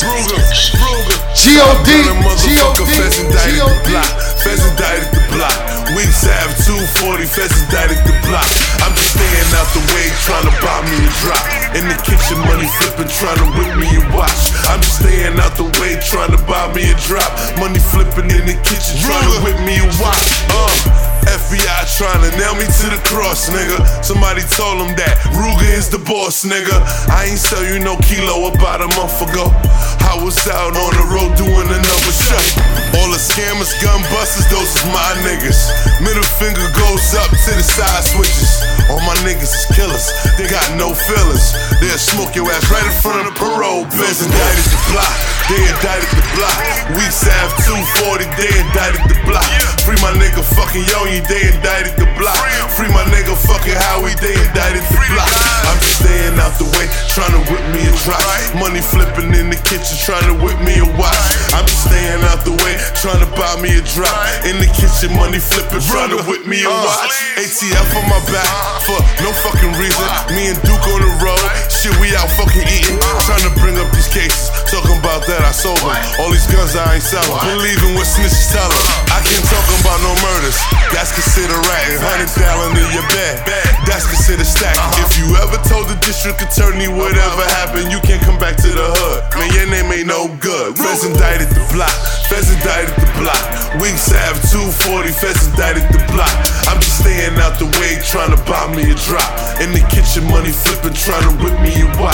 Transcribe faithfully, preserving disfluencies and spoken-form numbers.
Ruger, Ruger. G O D, G O D, Fez indicted the block. Fez indicted the block. Weeks have two forty, Fez indicted the block. I'm just staying out the way, trying to buy me a drop. In the kitchen, money flipping, trying to whip me a watch. I'm just staying out the way, trying to buy me a drop. Money flipping in the kitchen, trying to whip me a watch. Uh, F B I trying to nail me to the cross, nigga. Somebody told him that Ruger is the boss, nigga. I ain't sell you no kilo about a month ago. I was out on the road doing another show. All the scammers, gun busters, those is my niggas. Middle finger goes up to the side switches. All my niggas is killers, they got no feelings. They'll smoke your ass right in front of the parole. Feds indicted the block, they indicted the block. Weeks have two forty, they indicted the block. Free my nigga fucking Yoni, they indicted the block. Free my nigga fucking Howie, they indicted the block. I'm just staying out the way, trying to whip me a drop. Money flipping in the kitchen, trying to whip me a watch. I'm just staying out the way, trying to buy me a drop. In the kitchen, money flipping, trying to whip me a watch. A T F on my back, for no fucking reason. Me and Duke on the road, shit, we out fucking eating. Trying to bring up these cases, talking about that I sold them. All ththese guns I ain't selling, believing what snitches tell them. I can't talk about no murders, that's considered ratting. Hundred thousand in your bed, that's considered stacking. If you ever told the district attorney whatever happened, you can't come back to the hood. Man, your name ain't no good. Fez indicted the block, Fez indicted the block. Weeks have two forty, Fez indicted the block. I'm just staying out the way, trying to buy me a drop. In the kitchen, money flipping, trying to whip me a watch.